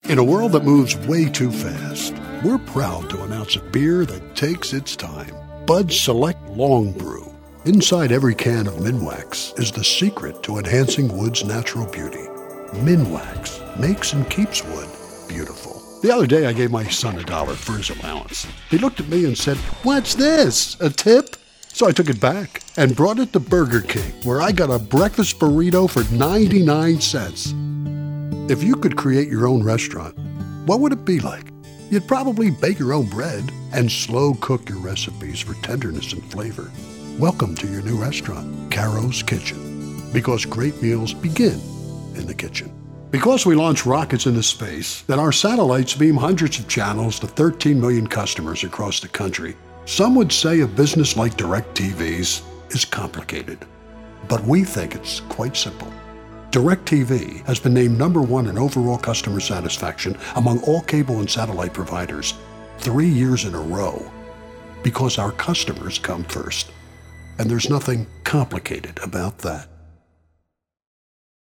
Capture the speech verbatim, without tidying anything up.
In a world that moves way too fast, we're proud to announce a beer that takes its time. Bud Select Long Brew. Inside every can of Minwax is the secret to enhancing wood's natural beauty. Minwax makes and keeps wood beautiful. The other day I gave my son a dollar for his allowance. He looked at me and said, "What's this, a tip?" So I took it back and brought it to Burger King, where I got a breakfast burrito for ninety-nine cents. If you could create your own restaurant, what would it be like? You'd probably bake your own bread and slow cook your recipes for tenderness and flavor. Welcome to your new restaurant, Caro's Kitchen, because great meals begin in the kitchen. Because we launch rockets into space, and our satellites beam hundreds of channels to thirteen million customers across the country, some would say a business like DirecTV's is complicated. But we think it's quite simple. DirecTV has been named number one in overall customer satisfaction among all cable and satellite providers three years in a row because our customers come first. And there's nothing complicated about that.